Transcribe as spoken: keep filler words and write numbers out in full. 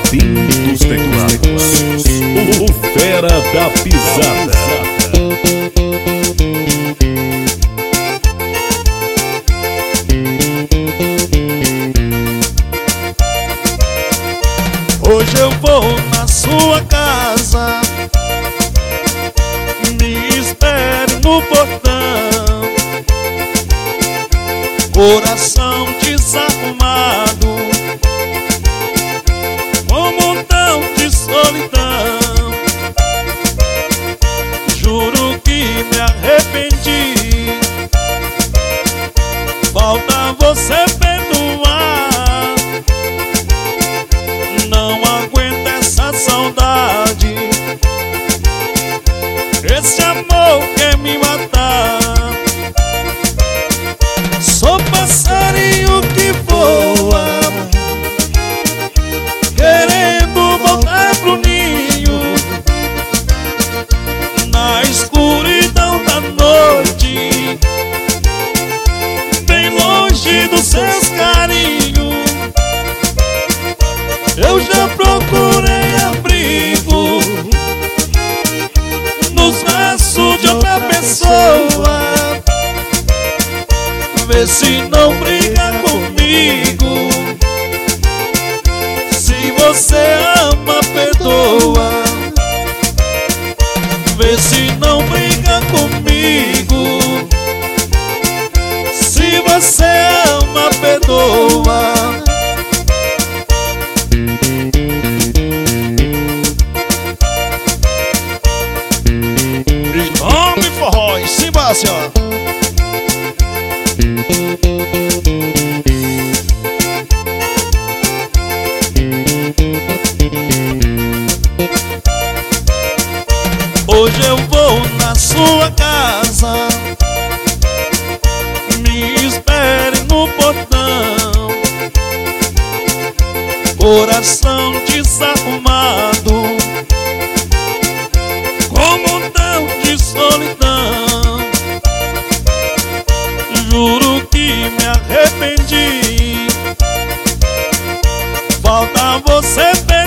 Robinho dos teclados, o fera da pisada. Hoje eu vou na sua casa, me espere no portão. Coração desarrumado, com um montão de solidão. Juro que me arrependi, falta você perdoar. Não aguento essa saudade, esse amor quer me matar. Sou passarinho que voa, querendo voltar pro ninho, na escuridão da noite, bem longe dos seus carinhos. Eu já procurei abrigo nos braços de outra pessoa. Vê se não briga comigo. Se você ama, perdoa. Vê se não briga comigo. Se você ama, perdoa. Nome forró, em cima assim, ó. Hoje eu vou na sua casa, me espere no portão. Coração desarrumado, com um montão de solidão. Juro que me arrependi, falta você perdoar.